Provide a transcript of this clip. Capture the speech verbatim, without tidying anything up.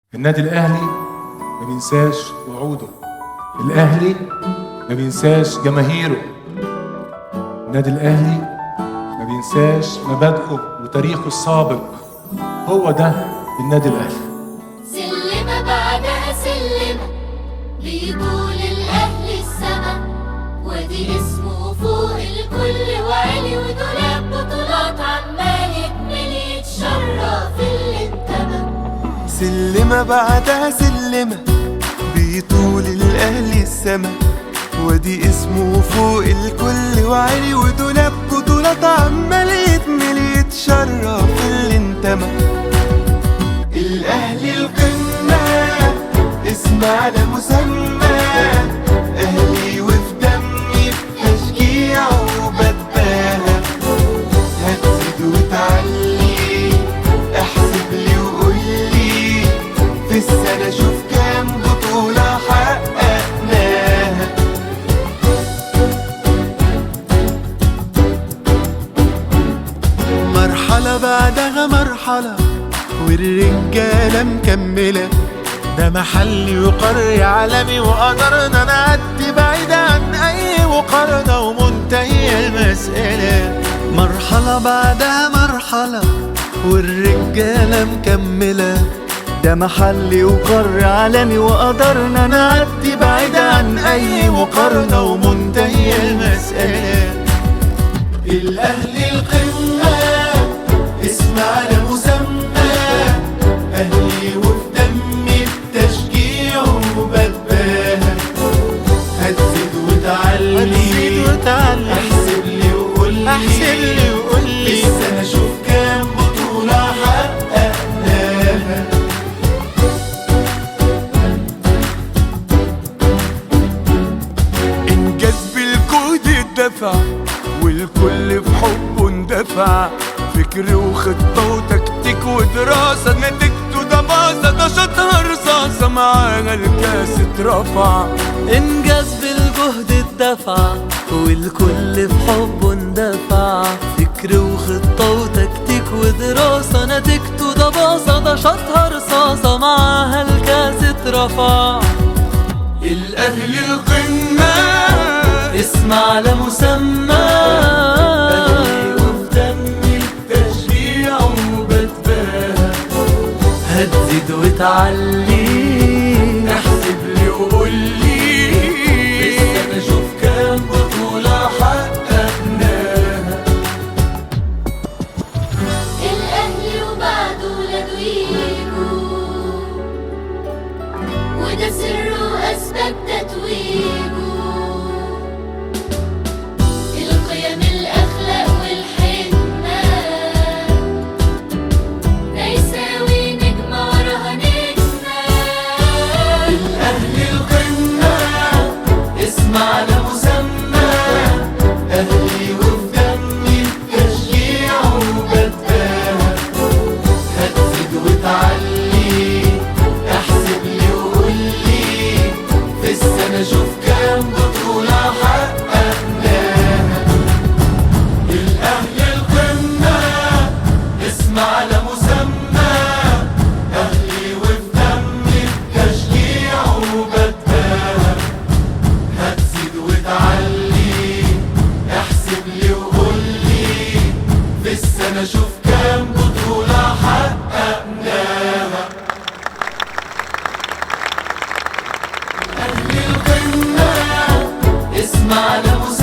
النادي الأهلي ما بينساش وعوده، الأهلي ما بينساش جماهيره، النادي الأهلي ما بينساش مبادئه وتاريخه السابق. هو ده النادي الأهلي. سلمة بعدها سلمة بيطول الأهلي السما، ودي اسمه فوق الكل وعلي ودولاب بطولات عمال يكمل يتشرف اللي انتمى. سلمة بعدها سلمة بيطول الأهلي السما، ودي اسمه فوق الكل وعلي ودولاب بطولات عمال يكمل يتشرف اللي انتمى. الأهلي القمة اسم على مسمى، أهلي وفي دمي بتشجيع وبتباهى. هتزيد وتعلي احسب لي وقولي في السنة شوف كام بطولة حققناها. مرحلة بعدها مرحلة والرجالة مكملة، ده محلي وقاري عالمي وقدرنا نعدي بعيد عن أي مقارنة ومنتهية المسألة. مرحلة بعدها مرحلة والرجالة مكملة، ده محلي وقاري عالمي وقدرنا نعدي بعيد عن أي مقارنة ومنتهية المسألة. الأهلي القمة اسم على مسمى، أهلي وفي دمي بتشجيع وبتباهى. هتزيد وتعلي احسب لي وقولي احسب لي وقولي في السنة شوف كام بطولة حققناها. إنجاز بالجهد الدفع والكل في حبه اندفع، فكر وخطة وتكتيك ودراسة نتيجته ده باظة، ده شاطها رصاصة معانا الكاس اترفع. إنجاز بالجهد الدفع والكل في حبه اندفع، فكر وخطة وتكتيك ودراسة نتيجته ده باظة، ده شاطها رصاصة معاها الكاس اترفع. الأهلي القمة اسم على مسمى، أهلي وفي دمي بتشجيع وبتباهى. هتزيد وتعلي احسب لي وقولي في السنة شوف كام بطولة حققناها. الأهلي وبعده ولاده ييجوا، وده سره أسباب تتويجه. القيم الأخلاق والحكمة ده يساوي نجمة وراها نجمة. الأهلي القمة اسم على مسمى، أهلي وفي دمي بتشجيع وبتباهى. هتزيد وتعلي احسب لي وقولي في السنة شوف كام بطولة حققناها. الأهلي القمة اسم على مسمى، أهلي وفي دمي بتشجيع وبتباهى. هتزيد وتعلي احسب لي وقولي في السنة شوف كام بطولة حققناها. أهلي القمة اسم على مسمى